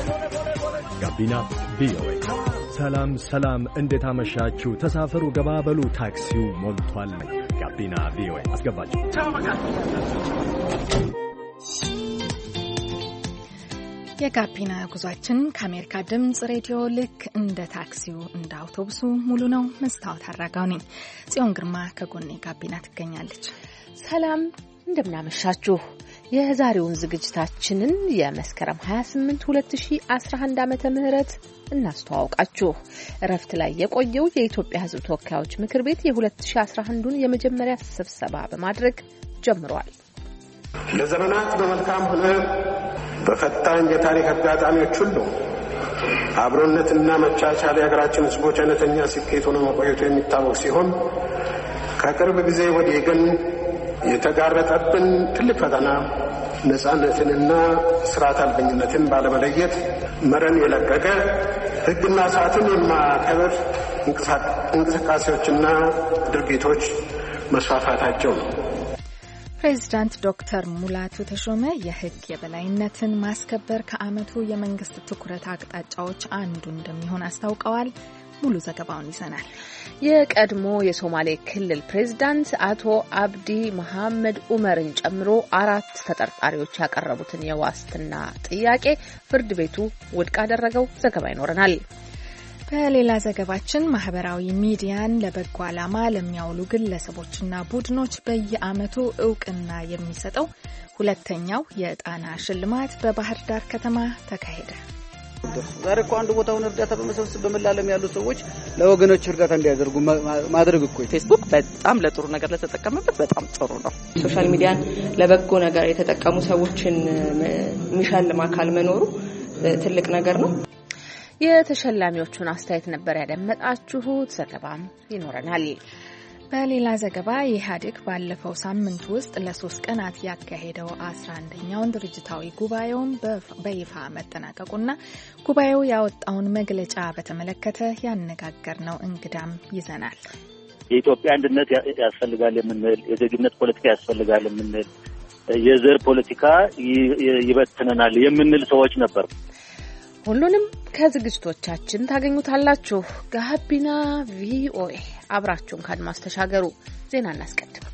ጋቢና ቪኦኤ። ሰላም ሰላም፣ እንዴት አመሻችሁ? ተሳፈሩ፣ ገባበሉ፣ ታክሲው ሞልቷል። ጋቢና ቪኦኤ አስገባችሁ። የጋቢና ጉዟችን ከአሜሪካ ድምጽ ሬዲዮ ልክ እንደ ታክሲው እንደ አውቶቡሱ ሙሉ ነው። መስታወት አራጋው ነኝ። ጽዮን ግርማ ከጎኔ ጋቢና ትገኛለች። ሰላም እንደምናመሻችሁ። የዛሬውን ዝግጅታችንን የመስከረም 28 2011 ዓመተ ምህረት እናስተዋውቃችሁ። እረፍት ላይ የቆየው የኢትዮጵያ ሕዝብ ተወካዮች ምክር ቤት የ2011ን የመጀመሪያ ስብሰባ በማድረግ ጀምሯል። ለዘመናት በመልካም ሆነ በፈታኝ የታሪክ አጋጣሚዎች ሁሉ አብሮነትና መቻቻል የሀገራችን ሕዝቦች አይነተኛ ስኬት ሆኖ መቆየቱ የሚታወቅ ሲሆን ከቅርብ ጊዜ ወዲህ ግን የተጋረጠብን ትልቅ ፈተና ነጻነትንና ስርዓት አልበኝነትን ባለመለየት መረን የለቀቀ ሕግና ሰዓትን የማያከብር እንቅስቃሴዎችና ድርጊቶች መስፋፋታቸው ነው። ፕሬዚዳንት ዶክተር ሙላቱ ተሾመ የሕግ የበላይነትን ማስከበር ከዓመቱ የመንግስት ትኩረት አቅጣጫዎች አንዱ እንደሚሆን አስታውቀዋል። ሙሉ ዘገባውን ይዘናል። የቀድሞ የሶማሌ ክልል ፕሬዝዳንት አቶ አብዲ መሐመድ ኡመርን ጨምሮ 4 ተጠርጣሪዎች ያቀረቡትን የዋስትና ጥያቄ ፍርድ ቤቱ ውድቅ አደረገው። ዘገባ ይኖረናል። በሌላ ዘገባችን ማህበራዊ ሚዲያን ለበጎ ዓላማ ለሚያውሉ ግለሰቦችና ቡድኖች በየዓመቱ እውቅና የሚሰጠው ሁለተኛው የጣና ሽልማት በባህር ዳር ከተማ ተካሄደ። ዛሬ እኮ አንድ ቦታውን እርዳታ በመሰብሰብ በመላለም ያሉ ሰዎች ለወገኖች እርዳታ እንዲያደርጉ ማድረግ እኮ ፌስቡክ በጣም ለጥሩ ነገር ለተጠቀመበት በጣም ጥሩ ነው። ሶሻል ሚዲያን ለበጎ ነገር የተጠቀሙ ሰዎችን የሚሸልም አካል መኖሩ ትልቅ ነገር ነው። የተሸላሚዎቹን አስተያየት ነበር ያደመጣችሁት። ዘገባም ይኖረናል። በሌላ ዘገባ ኢህአዴግ ባለፈው ሳምንት ውስጥ ለ3 ቀናት ያካሄደው 11ኛውን ድርጅታዊ ጉባኤውን በይፋ መጠናቀቁና ጉባኤው ያወጣውን መግለጫ በተመለከተ ያነጋገርነው እንግዳም ይዘናል። የኢትዮጵያ አንድነት ያስፈልጋል የምንል፣ የዜግነት ፖለቲካ ያስፈልጋል የምንል፣ የዘር ፖለቲካ ይበትነናል የምንል ሰዎች ነበር። ሁሉንም ከዝግጅቶቻችን ታገኙታላችሁ። ጋቢና ቪኦኤ አብራችሁን ካድማስ ተሻገሩ። ዜና እናስቀድም።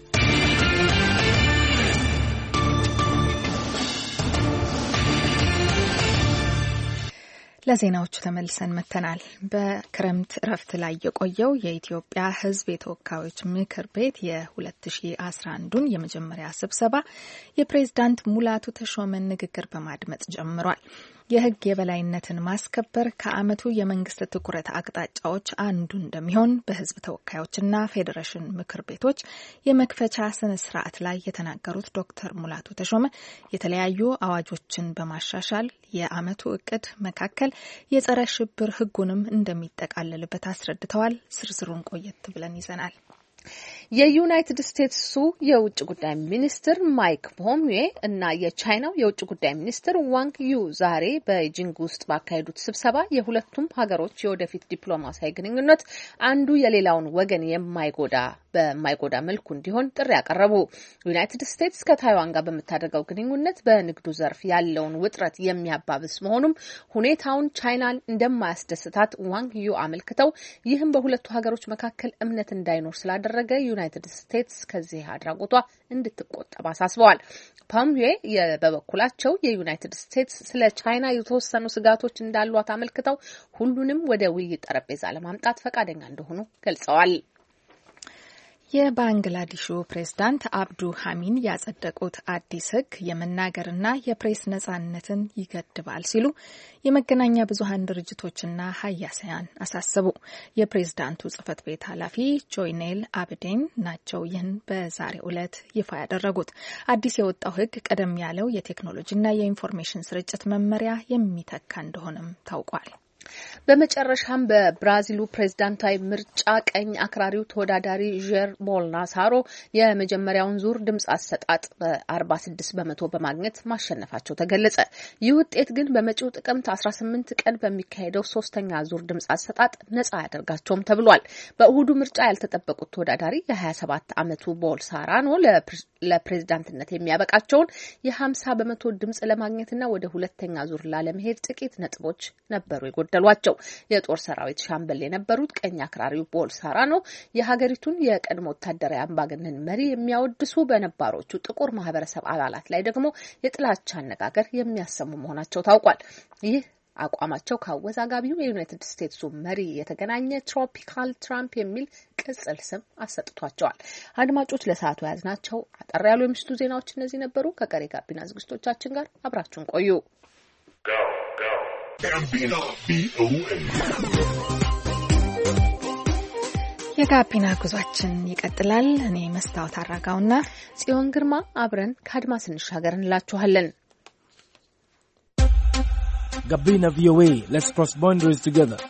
ለዜናዎቹ ተመልሰን መተናል። በክረምት እረፍት ላይ የቆየው የኢትዮጵያ ሕዝብ የተወካዮች ምክር ቤት የ2011ን የመጀመሪያ ስብሰባ የፕሬዝዳንት ሙላቱ ተሾመን ንግግር በማድመጥ ጀምሯል። የሕግ የበላይነትን ማስከበር ከዓመቱ የመንግስት ትኩረት አቅጣጫዎች አንዱ እንደሚሆን በሕዝብ ተወካዮችና ፌዴሬሽን ምክር ቤቶች የመክፈቻ ስነ ስርዓት ላይ የተናገሩት ዶክተር ሙላቱ ተሾመ የተለያዩ አዋጆችን በማሻሻል የዓመቱ እቅድ መካከል የጸረ ሽብር ሕጉንም እንደሚጠቃለልበት አስረድተዋል። ዝርዝሩን ቆየት ብለን ይዘናል። የዩናይትድ ስቴትሱ የውጭ ጉዳይ ሚኒስትር ማይክ ፖምፒዮ እና የቻይናው የውጭ ጉዳይ ሚኒስትር ዋንግ ዩ ዛሬ በቤጂንግ ውስጥ ባካሄዱት ስብሰባ የሁለቱም ሀገሮች የወደፊት ዲፕሎማሲያዊ ግንኙነት አንዱ የሌላውን ወገን በማይጎዳ መልኩ እንዲሆን ጥሪ ያቀረቡ። ዩናይትድ ስቴትስ ከታይዋን ጋር በምታደርገው ግንኙነት በንግዱ ዘርፍ ያለውን ውጥረት የሚያባብስ መሆኑም ሁኔታውን ቻይናን እንደማያስደስታት ዋንግ ዩ አመልክተው ይህም በሁለቱ ሀገሮች መካከል እምነት እንዳይኖር ስላደረገ ዩናይትድ ስቴትስ ከዚህ አድራጎቷ እንድትቆጠብ አሳስበዋል። ፖምፒዮ በበኩላቸው የዩናይትድ ስቴትስ ስለ ቻይና የተወሰኑ ስጋቶች እንዳሏት አመልክተው ሁሉንም ወደ ውይይት ጠረጴዛ ለማምጣት ፈቃደኛ እንደሆኑ ገልጸዋል። የባንግላዴሹ ፕሬዝዳንት አብዱ ሐሚን ያጸደቁት አዲስ ሕግ የመናገርና የፕሬስ ነጻነትን ይገድባል ሲሉ የመገናኛ ብዙኃን ድርጅቶችና ሀያሳያን አሳሰቡ። የፕሬዝዳንቱ ጽህፈት ቤት ኃላፊ ጆይኔል አብዴን ናቸው ይህን በዛሬው ዕለት ይፋ ያደረጉት። አዲስ የወጣው ሕግ ቀደም ያለው የቴክኖሎጂና የኢንፎርሜሽን ስርጭት መመሪያ የሚተካ እንደሆነም ታውቋል። በመጨረሻም በብራዚሉ ፕሬዝዳንታዊ ምርጫ ቀኝ አክራሪው ተወዳዳሪ ጀር ቦልናሳሮ የመጀመሪያውን ዙር ድምጽ አሰጣጥ በ46 በመቶ በማግኘት ማሸነፋቸው ተገለጸ። ይህ ውጤት ግን በመጪው ጥቅምት 18 ቀን በሚካሄደው ሶስተኛ ዙር ድምጽ አሰጣጥ ነጻ ያደርጋቸውም ተብሏል። በእሁዱ ምርጫ ያልተጠበቁት ተወዳዳሪ የ27 ዓመቱ ቦልሳራኖ ለፕሬዝዳንትነት የሚያበቃቸውን የ50 በመቶ ድምጽ ለማግኘትና ወደ ሁለተኛ ዙር ላለመሄድ ጥቂት ነጥቦች ነበሩ የጎደሏቸው። የጦር ሰራዊት ሻምበል የነበሩት ቀኝ አክራሪው ቦልሳራኖ የሀገሪቱን የቀድሞ ወታደራዊ አምባገነን መሪ የሚያወድሱ በነባሮቹ ጥቁር ማህበረሰብ አባላት ላይ ደግሞ የጥላቻ አነጋገር የሚያሰሙ መሆናቸው ታውቋል። ይህ አቋማቸው ከአወዛጋቢው የዩናይትድ ስቴትሱ መሪ የተገናኘ ትሮፒካል ትራምፕ የሚል ቅጽል ስም አሰጥቷቸዋል። አድማጮች ለሰዓቱ ያዝናቸው አጠር ያሉ የምሽቱ ዜናዎች እነዚህ ነበሩ። ከቀሪ ጋቢና ዝግጅቶቻችን ጋር አብራችሁን ቆዩ። የጋቢና ጉዟችን ይቀጥላል። እኔ መስታወት አራጋውና ጽዮን ግርማ አብረን ከአድማስ እንሻገር እንላችኋለን። ጋቢና ቪኦኤ Let's cross boundaries together.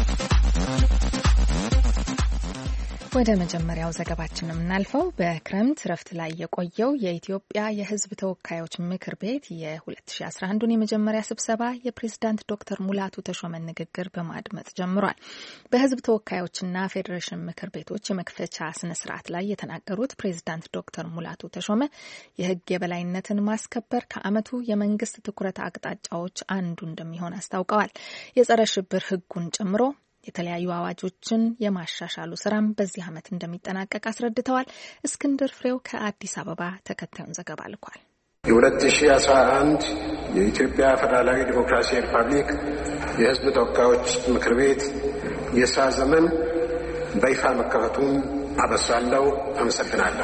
ወደ መጀመሪያው ዘገባችን የምናልፈው በክረምት ረፍት ላይ የቆየው የኢትዮጵያ የሕዝብ ተወካዮች ምክር ቤት የ2011ን የመጀመሪያ ስብሰባ የፕሬዝዳንት ዶክተር ሙላቱ ተሾመን ንግግር በማድመጥ ጀምሯል። በሕዝብ ተወካዮችና ፌዴሬሽን ምክር ቤቶች የመክፈቻ ስነ ስርዓት ላይ የተናገሩት ፕሬዝዳንት ዶክተር ሙላቱ ተሾመ የሕግ የበላይነትን ማስከበር ከዓመቱ የመንግስት ትኩረት አቅጣጫዎች አንዱ እንደሚሆን አስታውቀዋል። የጸረ ሽብር ሕጉን ጨምሮ የተለያዩ አዋጆችን የማሻሻሉ ስራም በዚህ ዓመት እንደሚጠናቀቅ አስረድተዋል። እስክንድር ፍሬው ከአዲስ አበባ ተከታዩን ዘገባ ልኳል። የ2011 የኢትዮጵያ ፌዴራላዊ ዲሞክራሲያዊ ሪፐብሊክ የሕዝብ ተወካዮች ምክር ቤት የሥራ ዘመን በይፋ መከፈቱን አበስራለሁ። አመሰግናለሁ።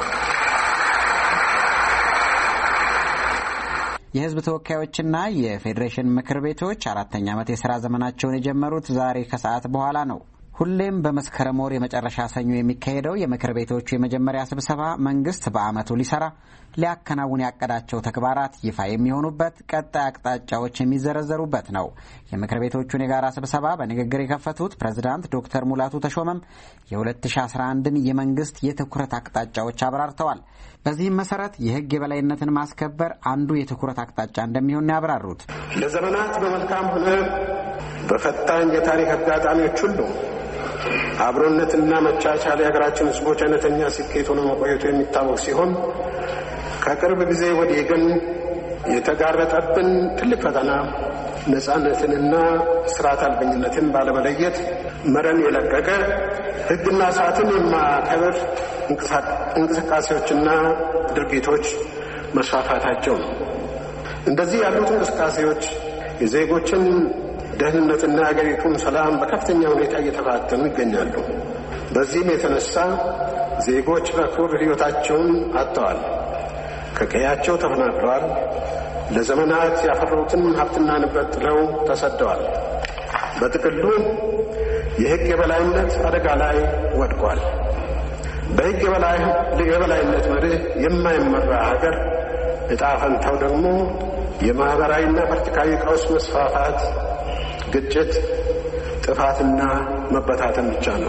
የህዝብ ተወካዮችና የፌዴሬሽን ምክር ቤቶች አራተኛ ዓመት የሥራ ዘመናቸውን የጀመሩት ዛሬ ከሰዓት በኋላ ነው። ሁሌም በመስከረም ወር የመጨረሻ ሰኞ የሚካሄደው የምክር ቤቶቹ የመጀመሪያ ስብሰባ መንግስት በዓመቱ ሊያከናውን ያቀዳቸው ተግባራት ይፋ የሚሆኑበት፣ ቀጣይ አቅጣጫዎች የሚዘረዘሩበት ነው። የምክር ቤቶቹን የጋራ ስብሰባ በንግግር የከፈቱት ፕሬዝዳንት ዶክተር ሙላቱ ተሾመም የ2011ን የመንግስት የትኩረት አቅጣጫዎች አብራርተዋል። በዚህም መሰረት የህግ የበላይነትን ማስከበር አንዱ የትኩረት አቅጣጫ እንደሚሆን ያብራሩት ለዘመናት በመልካም ሆነ በፈታኝ የታሪክ አጋጣሚዎች ሁሉ አብሮነትና መቻቻል የሀገራችን ህዝቦች አይነተኛ ስኬት ሆኖ መቆየቱ የሚታወቅ ሲሆን ከቅርብ ጊዜ ወዲህ ግን የተጋረጠብን ትልቅ ፈተና ነጻነትንና ስርዓት አልበኝነትን ባለመለየት መረን የለቀቀ ህግና ሰዓትን የማያከብር እንቅስቃሴዎችና ድርጊቶች መስፋፋታቸው ነው። እንደዚህ ያሉት እንቅስቃሴዎች የዜጎችን ደህንነትና የሀገሪቱን ሰላም በከፍተኛ ሁኔታ እየተፈታተኑ ይገኛሉ። በዚህም የተነሳ ዜጎች በክቡር ህይወታቸውን አጥተዋል፣ ከቀያቸው ተፈናቅለዋል፣ ለዘመናት ያፈሩትን ሀብትና ንብረት ጥለው ተሰደዋል። በጥቅሉ የህግ የበላይነት አደጋ ላይ ወድቋል። በህግ የበላይነት መርህ የማይመራ ሀገር ዕጣ ፈንታው ደግሞ የማህበራዊና ፖለቲካዊ ቀውስ መስፋፋት፣ ግጭት፣ ጥፋትና መበታተን ብቻ ነው።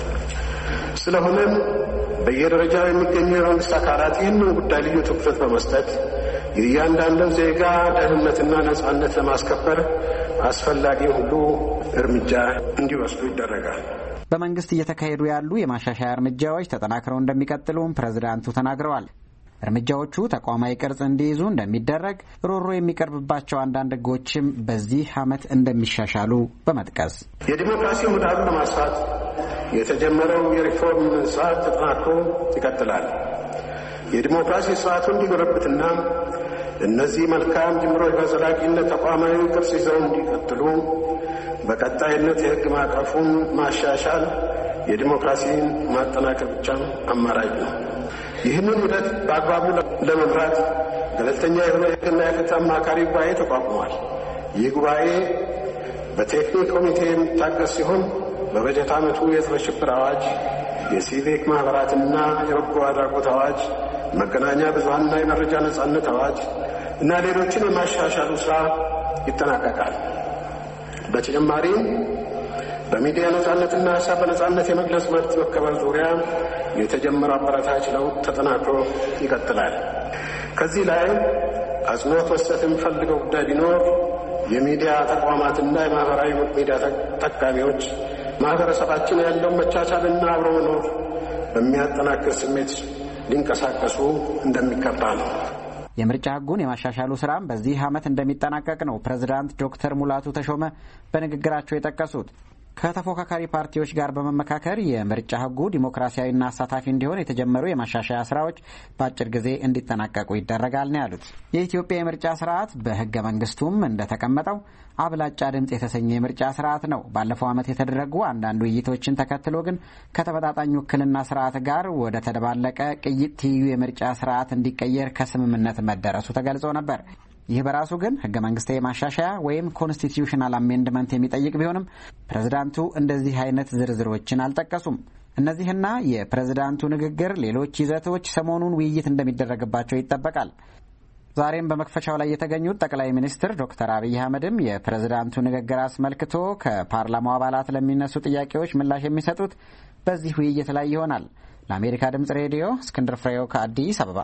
ስለሆነም በየደረጃው የሚገኙ የመንግስት አካላት ይህንን ጉዳይ ልዩ ትኩረት በመስጠት የእያንዳንዱን ዜጋ ደህንነትና ነጻነት ለማስከበር አስፈላጊ ሁሉ እርምጃ እንዲወስዱ ይደረጋል። በመንግስት እየተካሄዱ ያሉ የማሻሻያ እርምጃዎች ተጠናክረው እንደሚቀጥሉም ፕሬዝዳንቱ ተናግረዋል። እርምጃዎቹ ተቋማዊ ቅርጽ እንዲይዙ እንደሚደረግ፣ ሮሮ የሚቀርብባቸው አንዳንድ ህጎችም በዚህ ዓመት እንደሚሻሻሉ በመጥቀስ የዲሞክራሲ ምህዳሩን ለማስፋት የተጀመረው የሪፎርም ስርዓት ተጠናክሮ ይቀጥላል። የዲሞክራሲ ስርዓቱ እንዲጎለብትና እነዚህ መልካም ጅምሮች በዘላቂነት ተቋማዊ ቅርጽ ይዘው እንዲቀጥሉ በቀጣይነት የህግ ማዕቀፉን ማሻሻል የዲሞክራሲን ማጠናከር ብቻ አማራጭ ነው። ይህንን ሂደት በአግባቡ ለመምራት ገለልተኛ የሆነ የህግና የፍትህ አማካሪ ጉባኤ ተቋቁሟል። ይህ ጉባኤ በቴክኒክ ኮሚቴ የሚታገዝ ሲሆን በበጀት ዓመቱ የጸረ ሽብር አዋጅ፣ የሲቪክ ማህበራትና የበጎ አድራጎት አዋጅ፣ መገናኛ ብዙሃንና የመረጃ ነጻነት አዋጅ እና ሌሎችን የማሻሻሉ ስራ ይጠናቀቃል። በተጨማሪም በሚዲያ ነጻነትና ሀሳብ በነጻነት የመግለጽ መብት መከበር ዙሪያ የተጀመረው አበረታች ለውጥ ተጠናክሮ ይቀጥላል። ከዚህ ላይ አጽንኦት መስጠት የሚፈልገው ጉዳይ ቢኖር የሚዲያ ተቋማትና የማህበራዊ ሚዲያ ተጠቃሚዎች ማህበረሰባችን ያለውን መቻቻልና አብሮ መኖር በሚያጠናክር ስሜት ሊንቀሳቀሱ እንደሚገባ ነው። የምርጫ ህጉን የማሻሻሉ ስራም በዚህ ዓመት እንደሚጠናቀቅ ነው ፕሬዝዳንት ዶክተር ሙላቱ ተሾመ በንግግራቸው የጠቀሱት። ከተፎካካሪ ፓርቲዎች ጋር በመመካከር የምርጫ ህጉ ዲሞክራሲያዊና አሳታፊ እንዲሆን የተጀመሩ የማሻሻያ ስራዎች በአጭር ጊዜ እንዲጠናቀቁ ይደረጋል ነው ያሉት። የኢትዮጵያ የምርጫ ስርዓት በህገ መንግስቱም እንደተቀመጠው አብላጫ ድምፅ የተሰኘ የምርጫ ስርዓት ነው። ባለፈው ዓመት የተደረጉ አንዳንድ ውይይቶችን ተከትሎ ግን ከተመጣጣኝ ውክልና ስርዓት ጋር ወደ ተደባለቀ ቅይጥ ትይዩ የምርጫ ስርዓት እንዲቀየር ከስምምነት መደረሱ ተገልጾ ነበር። ይህ በራሱ ግን ህገ መንግስታዊ ማሻሻያ ወይም ኮንስቲትዩሽናል አሜንድመንት የሚጠይቅ ቢሆንም ፕሬዝዳንቱ እንደዚህ አይነት ዝርዝሮችን አልጠቀሱም። እነዚህና የፕሬዝዳንቱ ንግግር ሌሎች ይዘቶች ሰሞኑን ውይይት እንደሚደረግባቸው ይጠበቃል። ዛሬም በመክፈቻው ላይ የተገኙት ጠቅላይ ሚኒስትር ዶክተር አብይ አህመድም የፕሬዝዳንቱ ንግግር አስመልክቶ ከፓርላማው አባላት ለሚነሱ ጥያቄዎች ምላሽ የሚሰጡት በዚህ ውይይት ላይ ይሆናል። ለአሜሪካ ድምጽ ሬዲዮ እስክንድር ፍሬው ከአዲስ አበባ።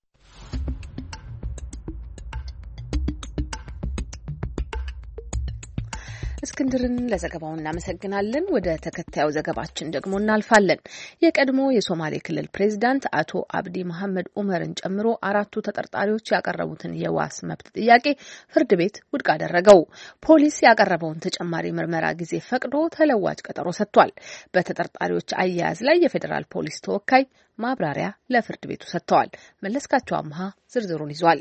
እስክንድርን ለዘገባው እናመሰግናለን። ወደ ተከታዩ ዘገባችን ደግሞ እናልፋለን። የቀድሞ የሶማሌ ክልል ፕሬዝዳንት አቶ አብዲ መሐመድ ኡመርን ጨምሮ 4 ተጠርጣሪዎች ያቀረቡትን የዋስ መብት ጥያቄ ፍርድ ቤት ውድቅ አደረገው። ፖሊስ ያቀረበውን ተጨማሪ ምርመራ ጊዜ ፈቅዶ ተለዋጭ ቀጠሮ ሰጥቷል። በተጠርጣሪዎች አያያዝ ላይ የፌዴራል ፖሊስ ተወካይ ማብራሪያ ለፍርድ ቤቱ ሰጥተዋል። መለስካቸው አምሃ ዝርዝሩን ይዟል።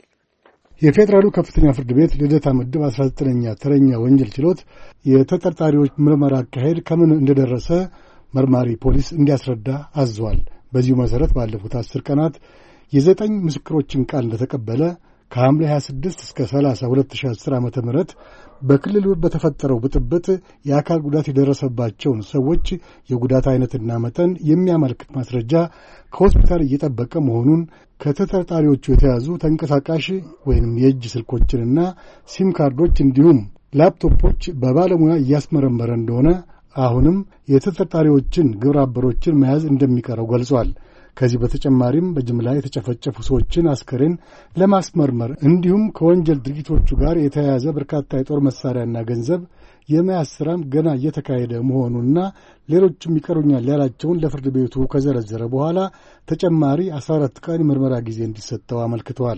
የፌዴራሉ ከፍተኛ ፍርድ ቤት ልደታ ምድብ 19ኛ ተረኛ ወንጀል ችሎት የተጠርጣሪዎች ምርመራ አካሄድ ከምን እንደደረሰ መርማሪ ፖሊስ እንዲያስረዳ አዟል። በዚሁ መሰረት ባለፉት 10 ቀናት የ9 ምስክሮችን ቃል እንደተቀበለ ከሐምሌ 26 እስከ 30 2010 ዓ.ም በክልሉ በተፈጠረው ብጥብጥ የአካል ጉዳት የደረሰባቸውን ሰዎች የጉዳት አይነትና መጠን የሚያመለክት ማስረጃ ከሆስፒታል እየጠበቀ መሆኑን፣ ከተጠርጣሪዎቹ የተያዙ ተንቀሳቃሽ ወይም የእጅ ስልኮችንና ሲም ካርዶች እንዲሁም ላፕቶፖች በባለሙያ እያስመረመረ እንደሆነ፣ አሁንም የተጠርጣሪዎችን ግብረ አበሮችን መያዝ እንደሚቀረው ገልጿል። ከዚህ በተጨማሪም በጅምላ የተጨፈጨፉ ሰዎችን አስከሬን ለማስመርመር እንዲሁም ከወንጀል ድርጊቶቹ ጋር የተያያዘ በርካታ የጦር መሳሪያና ገንዘብ የመያዝ ስራም ገና እየተካሄደ መሆኑና ሌሎችም ይቀሩኛል ያላቸውን ለፍርድ ቤቱ ከዘረዘረ በኋላ ተጨማሪ 14 ቀን ምርመራ ጊዜ እንዲሰጠው አመልክተዋል።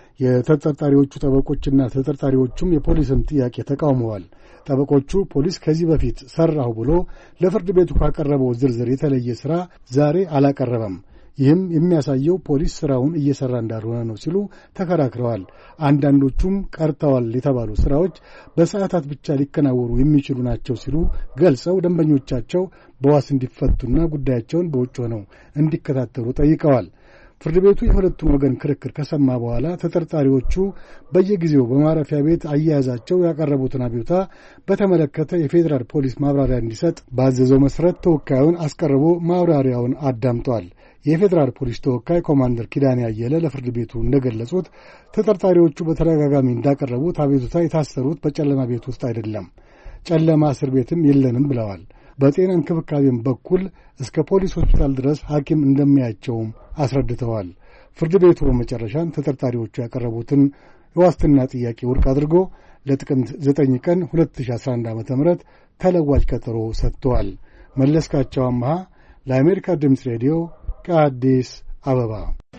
የተጠርጣሪዎቹ ጠበቆችና ተጠርጣሪዎቹም የፖሊስን ጥያቄ ተቃውመዋል። ጠበቆቹ ፖሊስ ከዚህ በፊት ሰራሁ ብሎ ለፍርድ ቤቱ ካቀረበው ዝርዝር የተለየ ስራ ዛሬ አላቀረበም፣ ይህም የሚያሳየው ፖሊስ ስራውን እየሰራ እንዳልሆነ ነው ሲሉ ተከራክረዋል። አንዳንዶቹም ቀርተዋል የተባሉ ስራዎች በሰዓታት ብቻ ሊከናወኑ የሚችሉ ናቸው ሲሉ ገልጸው ደንበኞቻቸው በዋስ እንዲፈቱና ጉዳያቸውን በውጭ ሆነው እንዲከታተሉ ጠይቀዋል። ፍርድ ቤቱ የሁለቱን ወገን ክርክር ከሰማ በኋላ ተጠርጣሪዎቹ በየጊዜው በማረፊያ ቤት አያያዛቸው ያቀረቡትን አቤቱታ በተመለከተ የፌዴራል ፖሊስ ማብራሪያ እንዲሰጥ ባዘዘው መሰረት ተወካዩን አስቀርቦ ማብራሪያውን አዳምጧል። የፌዴራል ፖሊስ ተወካይ ኮማንደር ኪዳኔ አየለ ለፍርድ ቤቱ እንደገለጹት ተጠርጣሪዎቹ በተደጋጋሚ እንዳቀረቡት አቤቱታ የታሰሩት በጨለማ ቤት ውስጥ አይደለም፣ ጨለማ እስር ቤትም የለንም ብለዋል። በጤና እንክብካቤም በኩል እስከ ፖሊስ ሆስፒታል ድረስ ሐኪም እንደሚያቸውም አስረድተዋል። ፍርድ ቤቱ በመጨረሻም ተጠርጣሪዎቹ ያቀረቡትን የዋስትና ጥያቄ ውድቅ አድርጎ ለጥቅምት 9 ቀን 2011 ዓ.ም ተለዋጭ ቀጠሮ ሰጥቷል። መለስካቸው አምሃ ለአሜሪካ ድምፅ ሬዲዮ ከአዲስ አበባ።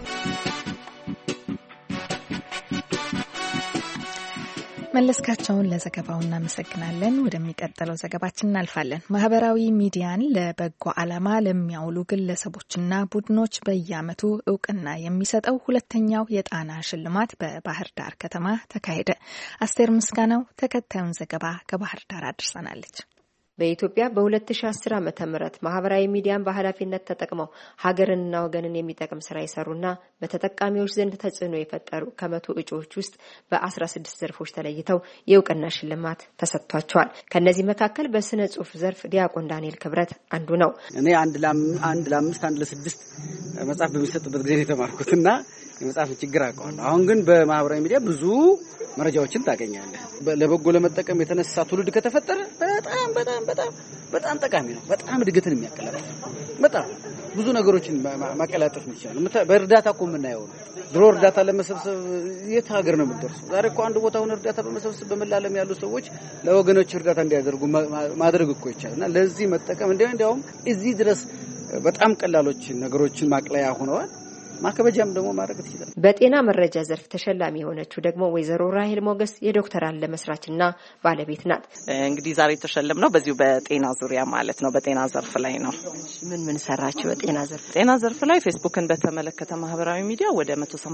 መለስካቸውን ለዘገባው እናመሰግናለን። ወደሚቀጥለው ዘገባችን እናልፋለን። ማህበራዊ ሚዲያን ለበጎ ዓላማ ለሚያውሉ ግለሰቦችና ቡድኖች በየዓመቱ እውቅና የሚሰጠው ሁለተኛው የጣና ሽልማት በባህር ዳር ከተማ ተካሄደ። አስቴር ምስጋናው ተከታዩን ዘገባ ከባህር ዳር አድርሰናለች። በኢትዮጵያ በ2010 ዓ.ም ማህበራዊ ሚዲያን በኃላፊነት ተጠቅመው ሀገርንና ወገንን የሚጠቅም ስራ የሰሩና በተጠቃሚዎች ዘንድ ተጽዕኖ የፈጠሩ ከመቶ እጩዎች ውስጥ በ16 ዘርፎች ተለይተው የእውቅና ሽልማት ተሰጥቷቸዋል። ከነዚህ መካከል በስነ ጽሁፍ ዘርፍ ዲያቆን ዳንኤል ክብረት አንዱ ነው። እኔ አንድ ለአምስት አንድ ለስድስት መጽሐፍ በሚሰጥበት ጊዜ የተማርኩትና የመጽሐፍን ችግር አውቀዋለሁ። አሁን ግን በማህበራዊ ሚዲያ ብዙ መረጃዎችን ታገኛለህ። ለበጎ ለመጠቀም የተነሳ ትውልድ ከተፈጠረ በጣም ጠቃሚ ነው። በጣም እድገትን የሚያቀላጥፍ በጣም ብዙ ነገሮችን ማቀላጠፍ ይችላል። በእርዳታ እኮ የምናየው ነው። ድሮ እርዳታ ለመሰብሰብ የት ሀገር ነው የምትደርሰው? ዛሬ እኮ አንድ ቦታውን እርዳታ በመሰብሰብ በመላለም ያሉ ሰዎች ለወገኖች እርዳታ እንዲያደርጉ ማድረግ እኮ ይቻላልና ለዚህ መጠቀም እንዲያውም እዚህ ድረስ በጣም ቀላሎች ነገሮችን ማቅለያ ሆነዋል። ማከበጃም ደግሞ ማድረግ ይችላል። በጤና መረጃ ዘርፍ ተሸላሚ የሆነችው ደግሞ ወይዘሮ ራሄል ሞገስ የዶክተር አለ መስራችና ባለቤት ናት። እንግዲህ ዛሬ ተሸለምነው በዚሁ በጤና ዙሪያ ማለት ነው። በጤና ዘርፍ ላይ ነው። ምን ሰራችሁ በጤና ዘርፍ? ጤና ዘርፍ ላይ ፌስቡክን በተመለከተ ማህበራዊ ሚዲያ ወደ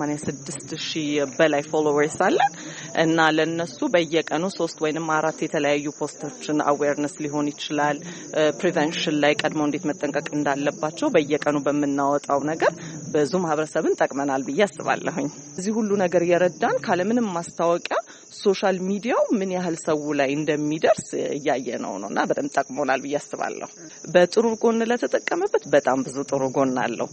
186,000 በላይ ፎሎወርስ አለ እና ለነሱ በየቀኑ 3 ወይንም 4 የተለያዩ ፖስቶችን አዌርነስ ሊሆን ይችላል ፕሪቨንሽን ላይ ቀድሞ እንዴት መጠንቀቅ እንዳለባቸው በየቀኑ በመናወጣው ነገር ብዙ ማህበረሰብን ጠቅመናል ብዬ አስባለሁኝ። እዚህ ሁሉ ነገር የረዳን ካለምንም ማስታወቂያ ሶሻል ሚዲያው ምን ያህል ሰው ላይ እንደሚደርስ እያየነውና በጣም ጠቅሞናል ብዬ አስባለሁ። በጥሩ ጎን ለተጠቀመበት በጣም ብዙ ጥሩ ጎን አለው።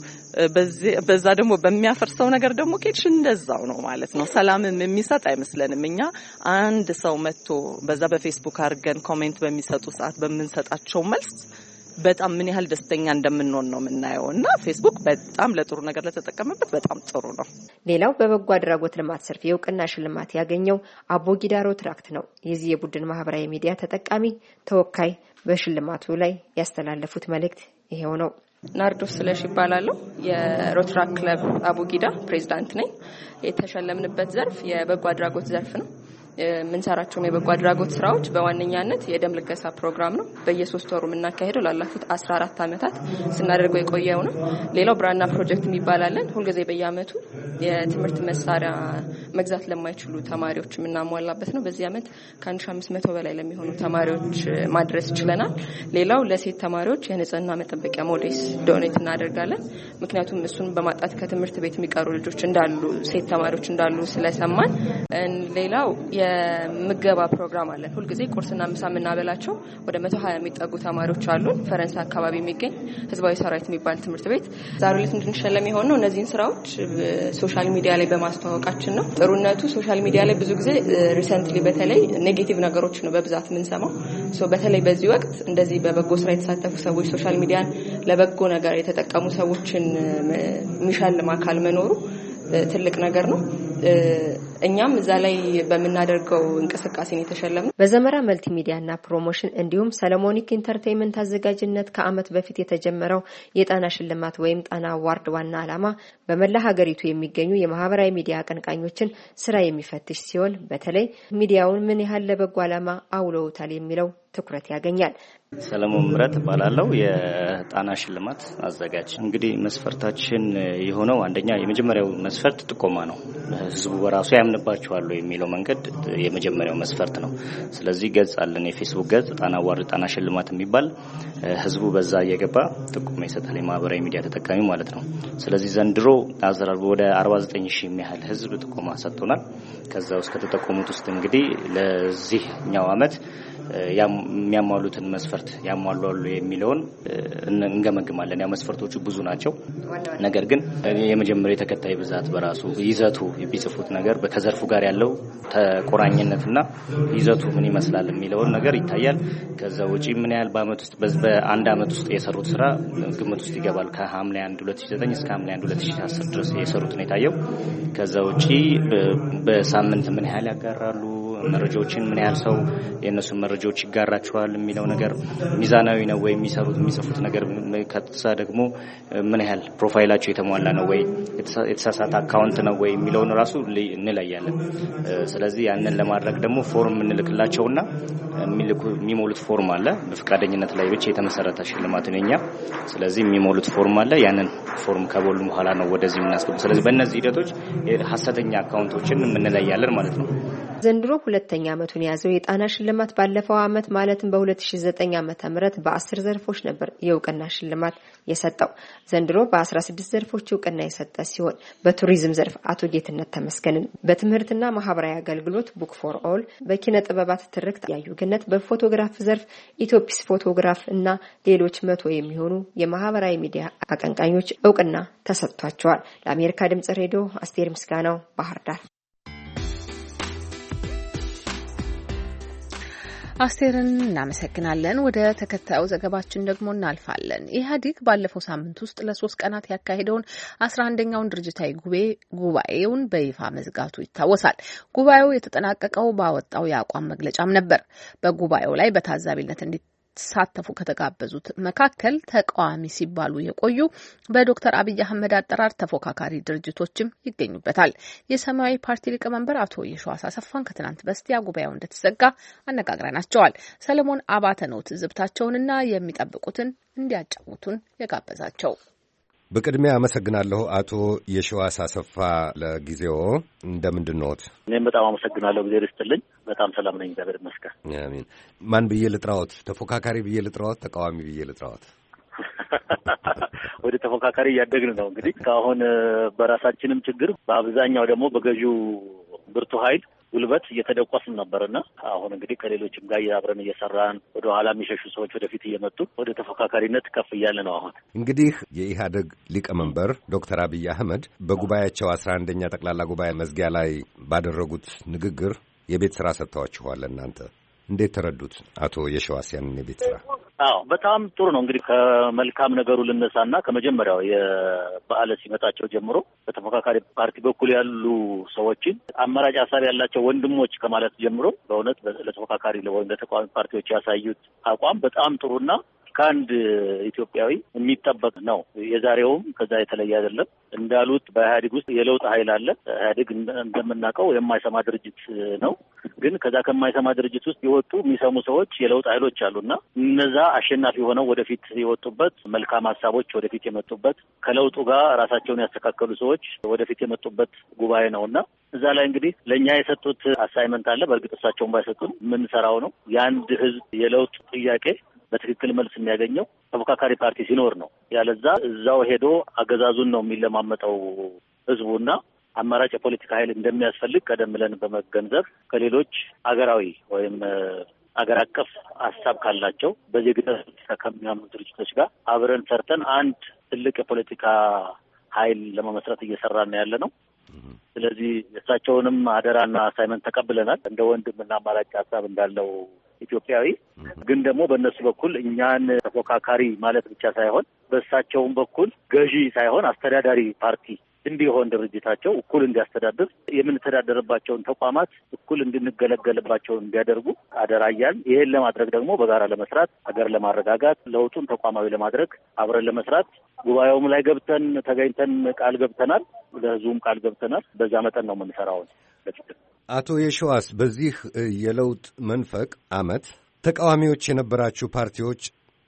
በዛ ደግሞ በሚያፈርሰው ነገር ደግሞ ኬድሽ እንደዛው ነው ማለት ነው። ሰላምም የሚሰጥ አይመስለንም። እኛ አንድ ሰው መጥቶ በዛ በፌስቡክ አድርገን ኮሜንት በሚሰጡ ሰዓት በምንሰጣቸው መልስ በጣም ምን ያህል ደስተኛ እንደምንሆን ነው የምናየውና ፌስቡክ በጣም ለጥሩ ነገር ለተጠቀመበት በጣም ጥሩ ነው። ሌላው በበጎ አድራጎት ልማት ዘርፍ የእውቅና ሽልማት ያገኘው አቦጊዳሮ ትራክት ነው። የዚህ የቡድን ማህበራዊ ሚዲያ ተጠቃሚ ተወካይ በሽልማቱ ላይ ያስተላለፉት መልእክት ይሄው ነው። ናርዶስ ስለሽ ይባላል። የሮትራክ ክለብ አቦጊዳ ፕሬዝዳንት ነኝ። የተሸለምንበት ዘርፍ የበጎ አድራጎት ዘርፍ ነው። የምንሰራቸው የበጎ አድራጎት ስራዎች በዋነኛነት የደም ልገሳ ፕሮግራም ነው። በየ3 ወሩ የምናካሄደው ላለፉት 14 አመታት ስናደርገው የቆየው ነው። ሌላው ብራና ፕሮጀክት የሚባላለን ሁልጊዜ በየአመቱ የትምህርት መሳሪያ መግዛት ለማይችሉ ተማሪዎች የምናሟላበት ነው። በዚህ አመት ከ1500 በላይ ለሚሆኑ ተማሪዎች ማድረስ ችለናል። ሌላው ለሴት ተማሪዎች የንጽህና መጠበቂያ ሞዴስ ዶኔት እናደርጋለን። ምክንያቱም እሱን በማጣት ከትምህርት ቤት የሚቀሩ ልጆች እንዳሉ ሴት ተማሪዎች እንዳሉ ስለሰማን ሌላው የምገባ ፕሮግራም አለን። ሁልጊዜ ቁርስና ምሳ የምናበላቸው ወደ 120 የሚጠጉ ተማሪዎች አሉ። ፈረንሳይ አካባቢ የሚገኝ ህዝባዊ ሰራዊት የሚባል ትምህርት ቤት ዛሬ ላይ እንድንሸለም የሆነው እነዚህን ስራዎች ሶሻል ሚዲያ ላይ በማስተዋወቃችን ነው። ጥሩነቱ ሶሻል ሚዲያ ላይ ብዙ ጊዜ ሪሰንትሊ በተለይ ኔጌቲቭ ነገሮች ነው በብዛት የምንሰማው። በተለይ በዚህ ወቅት እንደዚህ በበጎ ስራ የተሳተፉ ሰዎች ሶሻል ሚዲያን ለበጎ ነገር የተጠቀሙ ሰዎችን የሚሸልም አካል መኖሩ ትልቅ ነገር ነው። እኛም እዛ ላይ በመናደርገው እንቅስቃሴን የተሸለምነው በዘመራ መልቲሚዲያና ፕሮሞሽን እንዲሁም ሰለሞኒክ ኢንተርቴይንመንት አዘጋጅነት ከአመት በፊት የተጀመረው የጣና ሽልማት ወይም ጣና አዋርድ ዋና ዓላማ በመላ ሀገሪቱ የሚገኙ የማህበራዊ ሚዲያ አቀንቃኞችን ስራ የሚፈትሽ ሲሆን በተለይ ሚዲያውን ምን ያህል ለበጎ ዓላማ አውለውታል የሚለው ትኩረት ያገኛል። ሰለሞን ምረት ባላለው የጣና ሽልማት አዘጋጅ። እንግዲህ መስፈርታችን የሆነው አንደኛ የመጀመሪያው መስፈርት ጥቆማ ነው። ህዝቡ በራሱ ያምንባቸዋል የሚለው መንገድ የመጀመሪያው መስፈርት ነው። ስለዚህ ገጽ አለን፣ የፌስቡክ ገጽ ጣና አዋርድ ጣና ሽልማት የሚባል ህዝቡ በዛ እየገባ ጥቆማ ይሰጣል፣ የማህበራዊ ሚዲያ ተጠቃሚ ማለት ነው። ስለዚህ ዘንድሮ አዘራር ወደ 49,000 የሚያህል ህዝብ ጥቆማ ሰጥቶናል። ከዛ ውስጥ ከተጠቆሙት ውስጥ እንግዲህ ለዚህኛው አመት የሚያሟሉትን መስፈርት ያሟላሉ የሚለውን እንገመግማለን። ያ መስፈርቶቹ ብዙ ናቸው። ነገር ግን የመጀመሪያው ተከታይ ብዛት በራሱ ይዘቱ የሚጽፉት ነገር ከዘርፉ ጋር ያለው ተቆራኝነትና ይዘቱ ምን ይመስላል የሚለውን ነገር ይታያል። ከዛ ውጪ ምን ያህል በአንድ አመት ውስጥ የሰሩት ስራ ግምት ውስጥ ይገባል። ከሐምሌ 1 2009 እስከ ሐምሌ 1 2010 ድረስ የሰሩት ነው የታየው። ከዛ ውጪ በሳምንት ምን ያህል ያጋራሉ መረጃዎችን፣ ምን ያህል ሰው የነሱ መረጃዎች ይጋራቸዋል የሚለው ነገር ሚዛናዊ ነው ወይ፣ የሚጽፉት ነገር ከተሳ ደግሞ ምን ያህል ፕሮፋይላቸው የተሟላ ነው ወይ፣ የተሳሳተ አካውንት ነው ወይ የሚለውን ራሱ እንለያለን። ስለዚህ ያንን ለማድረግ ደግሞ ፎርም እንልክላቸውና የሚሞሉት ፎርም አለ። በፍቃደኝነት ላይ ብቻ የተመሰረተ ሽልማት ነው የኛ። ስለዚህ የሚሞሉት ፎርም አለ። ያንን ፎርም ከቦሉ በኋላ ነው ወደዚህ የምናስገባው። ስለዚህ በእነዚህ ሂደቶች ሐሰተኛ አካውንቶችን እንለያለን ማለት ነው። ዘንድሮ ሁለተኛ አመቱን ያዘው የጣና ሽልማት ባለፈው አመት ማለትም በ2009 ዓመተ ምህረት በ10 ዘርፎች ነበር የእውቅና ሽልማት የሰጠው። ዘንድሮ በ16 ዘርፎች እውቅና የሰጠ ሲሆን በቱሪዝም ዘርፍ አቶ ጌትነት ተመስገንን፣ በትምህርትና ማህበራዊ አገልግሎት ቡክ ፎር ኦል፣ በኪነ ጥበባት ትርክት ያዩ ግነት፣ በፎቶግራፍ ዘርፍ ኢትዮፒስ ፎቶግራፍ እና ሌሎች 100 የሚሆኑ የማህበራዊ ሚዲያ አቀንቃኞች እውቅና ተሰጥቷቸዋል። ለአሜሪካ ድምጽ ሬዲዮ አስቴር ምስጋናው ባህር ዳር። አስቴርን እናመሰግናለን። ወደ ተከታዩ ዘገባችን ደግሞ እናልፋለን። ኢህአዴግ ባለፈው ሳምንት ውስጥ ለ3 ቀናት ያካሄደውን 11ኛውን ድርጅታዊ ጉባኤውን በይፋ መዝጋቱ ይታወሳል። ጉባኤው የተጠናቀቀው ባወጣው የአቋም መግለጫም ነበር። በጉባኤው ላይ በታዛቢነት ሳተፉ ከተጋበዙት መካከል ተቃዋሚ ሲባሉ የቆዩ በዶክተር አብይ አህመድ አጠራር ተፎካካሪ ድርጅቶችም ይገኙበታል። የሰማያዊ ፓርቲ ሊቀመንበር አቶ የሺዋስ አሰፋን ከትናንት በስቲያ ጉባኤው እንደተዘጋ አነጋግረናቸዋል። ሰለሞን አባተ ነው ትዝብታቸውንና የሚጠብቁትን እንዲያጫውቱን የጋበዛቸው። በቅድሚያ አመሰግናለሁ አቶ የሺዋስ አሰፋ ለጊዜው እንደምንድነዎት? እኔም በጣም አመሰግናለሁ። ጊዜ ይስጥልኝ። በጣም ሰላም ነኝ፣ እግዚአብሔር ይመስገን። አሜን። ማን ብዬ ልጥራዎት? ተፎካካሪ ብዬ ልጥራዎት? ተቃዋሚ ብዬ ልጥራዎት? ወደ ተፎካካሪ እያደግን ነው እንግዲህ። ከአሁን በራሳችንም ችግር በአብዛኛው ደግሞ በገዢው ብርቱ ኃይል ጉልበት እየተደቆስን ነበርና አሁን እንግዲህ ከሌሎችም ጋር አብረን እየሰራን ወደ ኋላ የሚሸሹ ሰዎች ወደፊት እየመጡ ወደ ተፎካካሪነት ከፍ እያለ ነው። አሁን እንግዲህ የኢህአዴግ ሊቀመንበር ዶክተር አብይ አህመድ በጉባኤያቸው 11ኛ ጠቅላላ ጉባኤ መዝጊያ ላይ ባደረጉት ንግግር የቤት ስራ ሰጥተዋችኋል። እናንተ እንዴት ተረዱት አቶ የሺዋስ ያንን የቤት ስራ? አዎ በጣም ጥሩ ነው። እንግዲህ ከመልካም ነገሩ ልነሳና ከመጀመሪያው የበዓለ ሲመጣቸው ጀምሮ በተፎካካሪ ፓርቲ በኩል ያሉ ሰዎችን አማራጭ ሀሳብ ያላቸው ወንድሞች ከማለት ጀምሮ በእውነት ለተፎካካሪ ወይም ለተቃዋሚ ፓርቲዎች ያሳዩት አቋም በጣም ጥሩና ከአንድ ኢትዮጵያዊ የሚጠበቅ ነው። የዛሬውም ከዛ የተለየ አይደለም። እንዳሉት በኢህአዴግ ውስጥ የለውጥ ኃይል አለ። ኢህአዴግ እንደምናውቀው የማይሰማ ድርጅት ነው። ግን ከዛ ከማይሰማ ድርጅት ውስጥ የወጡ የሚሰሙ ሰዎች የለውጥ ኃይሎች አሉና እነዛ አሸናፊ ሆነው ወደፊት የወጡበት መልካም ሀሳቦች ወደፊት የመጡበት ከለውጡ ጋር ራሳቸውን ያስተካከሉ ሰዎች ወደፊት የመጡበት ጉባኤ ነውና እዛ ላይ እንግዲህ ለእኛ የሰጡት አሳይመንት አለ። በእርግጥ እሳቸውን ባይሰጡን የምንሰራው ነው። የአንድ ህዝብ የለውጥ ጥያቄ በትክክል መልስ የሚያገኘው ተፎካካሪ ፓርቲ ሲኖር ነው። ያለዛ እዛው ሄዶ አገዛዙን ነው የሚለማመጠው ህዝቡና አማራጭ የፖለቲካ ኃይል እንደሚያስፈልግ ቀደም ብለን በመገንዘብ ከሌሎች አገራዊ ወይም አገር አቀፍ ሀሳብ ካላቸው በዜግነት ከሚያምኑ ድርጅቶች ጋር አብረን ሰርተን አንድ ትልቅ የፖለቲካ ኃይል ለመመስረት እየሰራን ነው ያለ ነው። ስለዚህ የእሳቸውንም አደራና አሳይመንት ተቀብለናል። እንደ ወንድምና አማራጭ ሀሳብ እንዳለው ኢትዮጵያዊ ግን ደግሞ በእነሱ በኩል እኛን ተፎካካሪ ማለት ብቻ ሳይሆን በእሳቸውም በኩል ገዢ ሳይሆን አስተዳዳሪ ፓርቲ እንዲሆን ድርጅታቸው እኩል እንዲያስተዳድር የምንተዳደርባቸውን ተቋማት እኩል እንድንገለገልባቸው እንዲያደርጉ አደራያን። ይሄን ለማድረግ ደግሞ በጋራ ለመስራት ሀገር ለማረጋጋት ለውጡን ተቋማዊ ለማድረግ አብረን ለመስራት ጉባኤውም ላይ ገብተን ተገኝተን ቃል ገብተናል። ለህዝቡም ቃል ገብተናል። በዛ መጠን ነው የምንሰራው። አቶ የሺዋስ በዚህ የለውጥ መንፈቅ ዓመት ተቃዋሚዎች የነበራችሁ ፓርቲዎች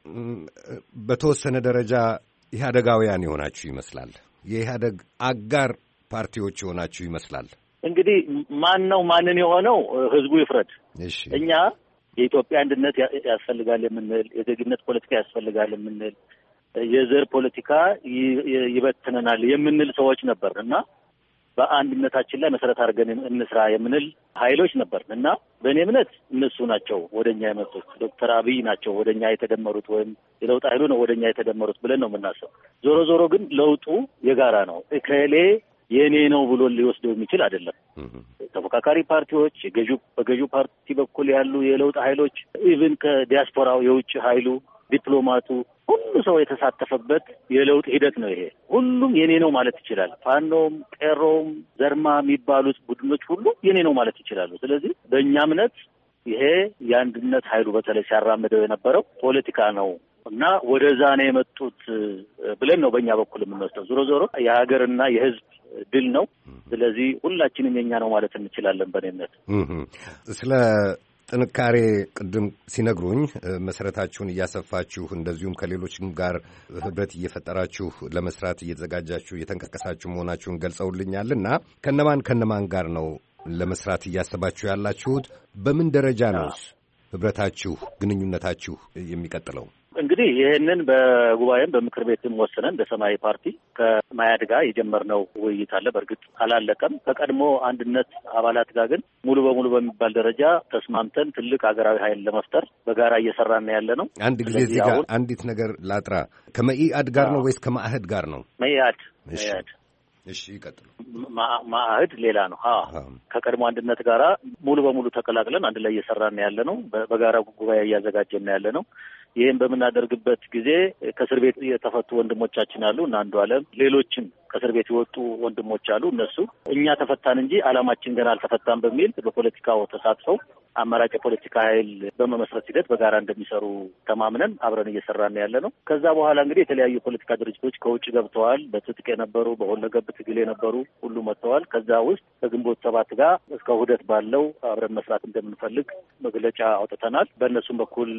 በተወሰነ ደረጃ ኢህአዴጋውያን የሆናችሁ ይመስላል። የኢህአዴግ አጋር ፓርቲዎች የሆናችሁ ይመስላል። እንግዲህ ማን ነው ማንን የሆነው ህዝቡ ይፍረድ። እኛ የኢትዮጵያ አንድነት ያስፈልጋል የምንል፣ የዜግነት ፖለቲካ ያስፈልጋል የምንል፣ የዘር ፖለቲካ ይበትነናል የምንል ሰዎች ነበር እና በአንድነታችን ላይ መሰረት አድርገን እንስራ የምንል ኃይሎች ነበር እና በእኔ እምነት እነሱ ናቸው ወደኛ የመጡት። ዶክተር አብይ ናቸው ወደኛ የተደመሩት ወይም የለውጥ ኃይሉ ነው ወደኛ የተደመሩት ብለን ነው የምናስበው። ዞሮ ዞሮ ግን ለውጡ የጋራ ነው። እከሌ የኔ ነው ብሎ ሊወስደው የሚችል አይደለም። ተፎካካሪ ፓርቲዎች፣ በገዢው ፓርቲ በኩል ያሉ የለውጥ ኃይሎች፣ ኢቭን ከዲያስፖራው የውጭ ኃይሉ፣ ዲፕሎማቱ፣ ሁሉ ሰው የተሳተፈበት የለውጥ ሂደት ነው። ይሄ ሁሉም የኔ ነው ማለት ይችላል። ፋኖም፣ ቄሮም፣ ዘርማ የሚባሉት ቡድኖች ሁሉ የኔ ነው ማለት ይችላሉ። ስለዚህ በእኛ እምነት ይሄ የአንድነት ኃይሉ በተለይ ሲያራምደው የነበረው ፖለቲካ ነው እና ወደዛ ነው የመጡት ብለን ነው በእኛ በኩል የምንወስደው። ዞሮ ዞሮ የሀገርና የሕዝብ ድል ነው። ስለዚህ ሁላችንም የኛ ነው ማለት እንችላለን በእኔ እምነት። ስለ ጥንካሬ ቅድም ሲነግሩኝ መሰረታችሁን እያሰፋችሁ እንደዚሁም ከሌሎችም ጋር ህብረት እየፈጠራችሁ ለመስራት እየተዘጋጃችሁ እየተንቀሳቀሳችሁ መሆናችሁን ገልጸውልኛል እና ከነማን ጋር ነው ለመስራት እያሰባችሁ ያላችሁት? በምን ደረጃ ነው ህብረታችሁ ግንኙነታችሁ የሚቀጥለው? እንግዲህ ይህንን በጉባኤም በምክር ቤትም ወስነን እንደ ሰማያዊ ፓርቲ ከማያድ ጋር የጀመርነው ውይይት አለ። በእርግጥ አላለቀም። ከቀድሞ አንድነት አባላት ጋር ግን ሙሉ በሙሉ በሚባል ደረጃ ተስማምተን ትልቅ ሀገራዊ ኃይል ለመፍጠር በጋራ እየሰራን ያለ ነው። አንድ ጊዜ እዚህ ጋር አንዲት ነገር ላጥራ። ከመኢአድ ጋር ነው ወይስ ከማአህድ ጋር ነው? መኢአድ። እሺ ይቀጥሉ። ማአህድ ሌላ ነው። ከቀድሞ አንድነት ጋራ ሙሉ በሙሉ ተቀላቅለን አንድ ላይ እየሰራን ያለ ነው። በጋራ ጉባኤ እያዘጋጀን ያለ ነው። ይህን በምናደርግበት ጊዜ ከእስር ቤት የተፈቱ ወንድሞቻችን አሉ እና አንዱ ዓለም ሌሎችም ከእስር ቤት የወጡ ወንድሞች አሉ። እነሱ እኛ ተፈታን እንጂ ዓላማችን ገና አልተፈታም በሚል በፖለቲካው ተሳትፈው አማራጭ የፖለቲካ ኃይል በመመስረት ሂደት በጋራ እንደሚሰሩ ተማምነን አብረን እየሰራን ያለ ነው። ከዛ በኋላ እንግዲህ የተለያዩ የፖለቲካ ድርጅቶች ከውጭ ገብተዋል። በትጥቅ የነበሩ በሁለገብ ትግል የነበሩ ሁሉ መጥተዋል። ከዛ ውስጥ ከግንቦት ሰባት ጋር እስከ ውህደት ባለው አብረን መስራት እንደምንፈልግ መግለጫ አውጥተናል። በእነሱም በኩል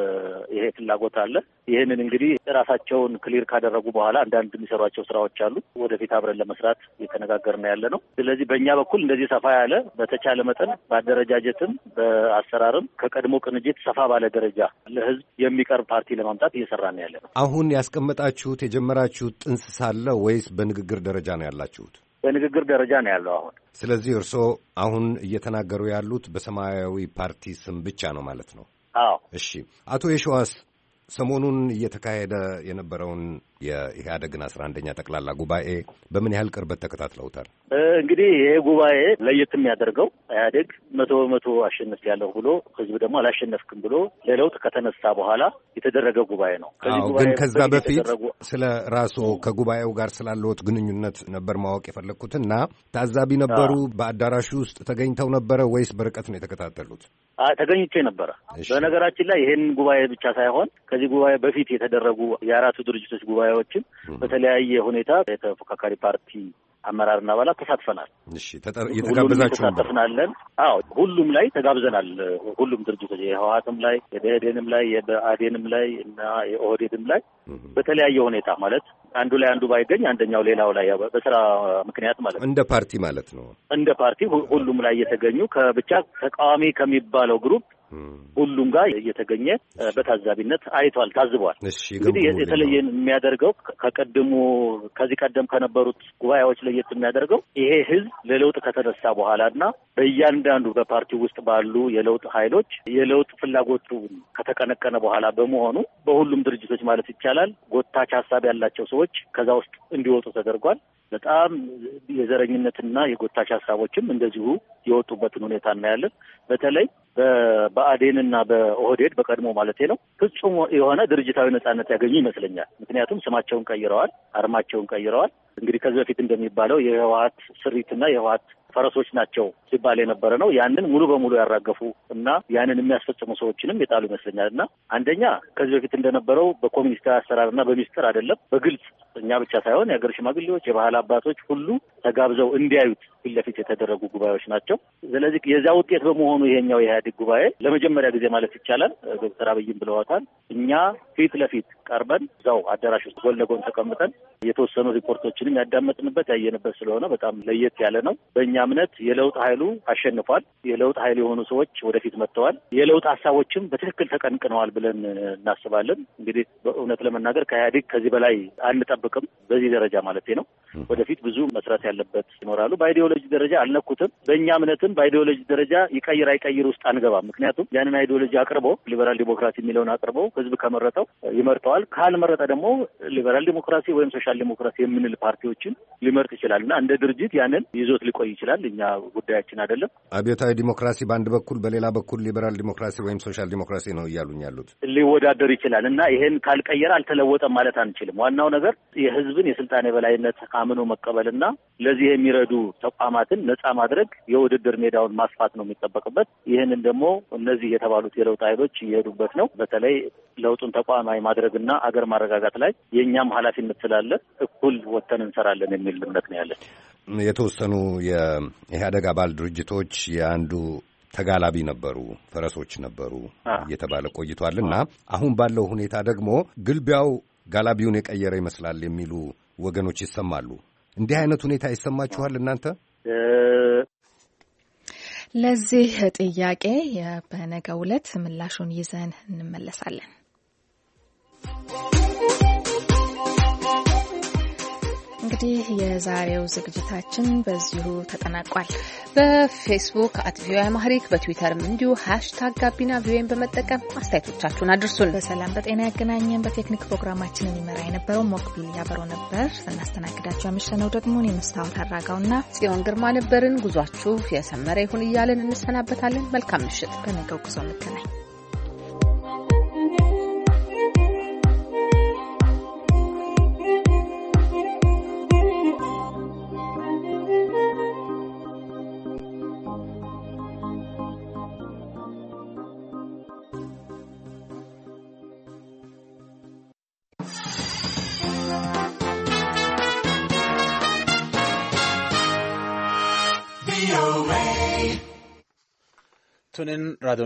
ይሄ ፍላጎት አለ። ይህንን እንግዲህ ራሳቸውን ክሊር ካደረጉ በኋላ አንዳንድ የሚሰሯቸው ስራዎች አሉ። ወደፊት አብረን ለመስራት እየተነጋገርን ያለ ነው። ስለዚህ በእኛ በኩል እንደዚህ ሰፋ ያለ በተቻለ መጠን በአደረጃጀትም በአሰራርም ከቀድሞ ቅንጅት ሰፋ ባለ ደረጃ ለህዝብ የሚቀርብ ፓርቲ ለማምጣት እየሰራን ያለ ነው። አሁን ያስቀመጣችሁት የጀመራችሁት ጥንስስ አለ ወይስ በንግግር ደረጃ ነው ያላችሁት? በንግግር ደረጃ ነው ያለው አሁን። ስለዚህ እርስዎ አሁን እየተናገሩ ያሉት በሰማያዊ ፓርቲ ስም ብቻ ነው ማለት ነው? አዎ። እሺ፣ አቶ የሸዋስ ሰሞኑን እየተካሄደ የነበረውን የኢህአዴግን 11ኛ ጠቅላላ ጉባኤ በምን ያህል ቅርበት ተከታትለውታል? እንግዲህ ይሄ ጉባኤ ለየት የሚያደርገው ኢህአዴግ 100% አሸንፍ ያለው ብሎ ህዝብ ደግሞ አላሸነፍክም ብሎ ለለውጥ ከተነሳ በኋላ የተደረገ ጉባኤ ነው። ግን ከዛ በፊት ስለ ራስዎ ከጉባኤው ጋር ስላለዎት ግንኙነት ነበር ማወቅ የፈለግኩትና ታዛቢ ነበሩ? በአዳራሹ ውስጥ ተገኝተው ነበረ ወይስ በርቀት ነው የተከታተሉት? ተገኝቼ ነበረ። በነገራችን ላይ ይሄን ጉባኤ ብቻ ሳይሆን ከዚህ ጉባኤ በፊት የተደረጉ የአራቱ ድርጅቶች ጉባኤዎችን በተለያየ ሁኔታ የተፎካካሪ ፓርቲ አመራርና አባላት ተሳትፈናል። እሺ፣ የተጋበዛችሁ ተሳትፈናለን። አዎ፣ ሁሉም ላይ ተጋብዘናል። ሁሉም ድርጅቶች የህወሓትም ላይ የደኢህዴንም ላይ የብአዴንም ላይ እና የኦህዴድም ላይ በተለያየ ሁኔታ ማለት አንዱ ላይ አንዱ ባይገኝ አንደኛው ሌላው ላይ በስራ ምክንያት ማለት ነው። እንደ ፓርቲ ማለት ነው። እንደ ፓርቲ ሁሉም ላይ እየተገኙ ከብቻ ተቃዋሚ ከሚባለው ግሩፕ ሁሉም ጋር እየተገኘ በታዛቢነት አይቷል፣ ታዝቧል። እንግዲህ የተለየ የሚያደርገው ከዚህ ቀደም ከነበሩት ጉባኤዎች ለየት የሚያደርገው ይሄ ህዝብ ለለውጥ ከተነሳ በኋላና በእያንዳንዱ በፓርቲው ውስጥ ባሉ የለውጥ ኃይሎች የለውጥ ፍላጎቱ ከተቀነቀነ በኋላ በመሆኑ በሁሉም ድርጅቶች ማለት ይቻላል ጎታች ሀሳብ ያላቸው ሰዎች ከዛ ውስጥ እንዲወጡ ተደርጓል። በጣም የዘረኝነትና የጎታች ሀሳቦችም እንደዚሁ የወጡበትን ሁኔታ እናያለን። በተለይ በብአዴንና በኦህዴድ በቀድሞ ማለት ነው ፍጹም የሆነ ድርጅታዊ ነጻነት ያገኙ ይመስለኛል። ምክንያቱም ስማቸውን ቀይረዋል፣ አርማቸውን ቀይረዋል። እንግዲህ ከዚህ በፊት እንደሚባለው የህወሓት ስሪትና የህወሓት ፈረሶች ናቸው ሲባል የነበረ ነው። ያንን ሙሉ በሙሉ ያራገፉ እና ያንን የሚያስፈጽሙ ሰዎችንም የጣሉ ይመስለኛል። እና አንደኛ ከዚህ በፊት እንደነበረው በኮሚኒስታዊ አሰራርና በሚስጥር አይደለም፣ በግልጽ እኛ ብቻ ሳይሆን የሀገር ሽማግሌዎች፣ የባህል አባቶች ሁሉ ተጋብዘው እንዲያዩት ፊት ለፊት የተደረጉ ጉባኤዎች ናቸው። ስለዚህ የዛ ውጤት በመሆኑ ይሄኛው የኢህአዴግ ጉባኤ ለመጀመሪያ ጊዜ ማለት ይቻላል ዶክተር አብይም ብለዋታል፣ እኛ ፊት ለፊት ቀርበን እዛው አዳራሽ ውስጥ ጎን ለጎን ተቀምጠን የተወሰኑ ሪፖርቶችንም ያዳመጥንበት ያየንበት ስለሆነ በጣም ለየት ያለ ነው። በእኛ እምነት የለውጥ ኃይሉ አሸንፏል። የለውጥ ኃይል የሆኑ ሰዎች ወደፊት መጥተዋል። የለውጥ ሀሳቦችም በትክክል ተቀንቅነዋል ብለን እናስባለን። እንግዲህ በእውነት ለመናገር ከኢህአዴግ ከዚህ በላይ አንጠብቅም፣ በዚህ ደረጃ ማለት ነው። ወደፊት ብዙ መስራት ያለበት ይኖራሉ። በአይዲዮሎጂ ደረጃ አልነኩትም። በእኛ እምነትም በአይዲዮሎጂ ደረጃ ይቀይር አይቀይር ውስጥ አንገባም። ምክንያቱም ያንን አይዲዮሎጂ አቅርቦ ሊበራል ዲሞክራሲ የሚለውን አቅርቦ ህዝብ ከመረጠው ይመርጠዋል፣ ካልመረጠ ደግሞ ሊበራል ዲሞክራሲ ወይም ሶሻል ዲሞክራሲ የምንል ፓርቲዎችን ሊመርጥ ይችላል እና እንደ ድርጅት ያንን ይዞት ሊቆይ ይችላል። እኛ ጉዳያችን አይደለም። አብዮታዊ ዲሞክራሲ በአንድ በኩል፣ በሌላ በኩል ሊበራል ዲሞክራሲ ወይም ሶሻል ዲሞክራሲ ነው እያሉኝ ያሉት። ሊወዳደር ይችላል እና ይሄን ካልቀየረ አልተለወጠም ማለት አንችልም። ዋናው ነገር የህዝብን የስልጣን የበላይነት አምኖ መቀበልና ለዚህ የሚረዱ ተቋማትን ነጻ ማድረግ፣ የውድድር ሜዳውን ማስፋት ነው የሚጠበቅበት። ይህንን ደግሞ እነዚህ የተባሉት የለውጥ ኃይሎች እየሄዱበት ነው። በተለይ ለውጡን ተቋማዊ ማድረግና አገር ማረጋጋት ላይ የእኛም ኃላፊነት ስላለ እኩል ወጥተን እንሰራለን የሚል እምነት ነው ያለን። የተወሰኑ የኢህአደግ አባል ድርጅቶች የአንዱ ተጋላቢ ነበሩ፣ ፈረሶች ነበሩ እየተባለ ቆይቷል እና አሁን ባለው ሁኔታ ደግሞ ግልቢያው ጋላቢውን የቀየረ ይመስላል የሚሉ ወገኖች ይሰማሉ። እንዲህ አይነት ሁኔታ ይሰማችኋል እናንተ? ለዚህ ጥያቄ በነገው ዕለት ምላሹን ይዘን እንመለሳለን። እንግዲህ የዛሬው ዝግጅታችን በዚሁ ተጠናቋል። በፌስቡክ @ቪኦኤአማሪክ በትዊተርም እንዲሁ #ጋቢናቪኦኤን በመጠቀም አስተያየቶቻችሁን አድርሱን። በሰላም በጤና ያገናኘን። በቴክኒክ ፕሮግራማችንን ይመራ የነበረው ሞክቢል ያበረው ነበር። እናስተናግዳችሁ ያመሸነው ደግሞ እኔ መስታወት አራጋውና ጽዮን ግርማ ነበርን። ጉዟችሁ የሰመረ ይሁን እያለን እንሰናበታለን። መልካም ምሽት። በነገው ጉዞ እንገናኝ። Tunin radio